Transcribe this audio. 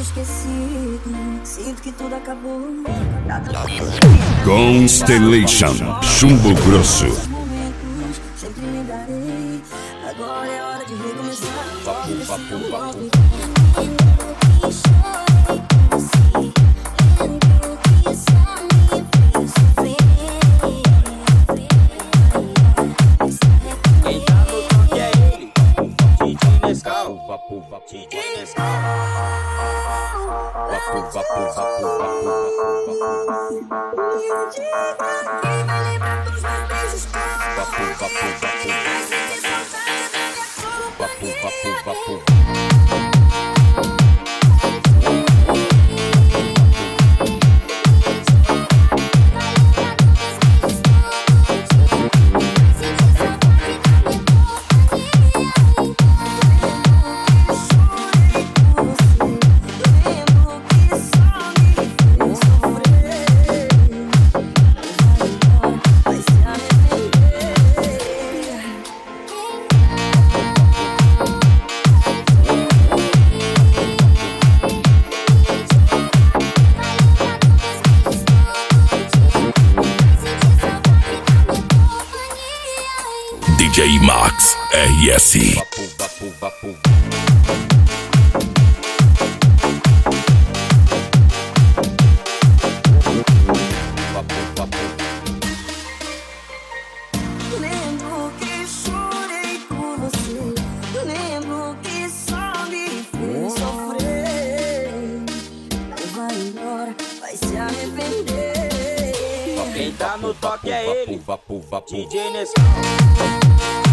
esquecido. Sinto que tudo acabou. Constellation, Chumbo Grosso. Momentos sempre lembrarei. Agora é hora de recomeçar. Quem tá no toque é ele, DJ Nescau, DJ Nescau. Quem vai lembrar dos meus beijos? DJ Max RS. Lembro que chorei por você. Lembro que só me fez sofrer. Vai embora, vai se arrepender. Quem tá no toque é ele, DJ Nescau.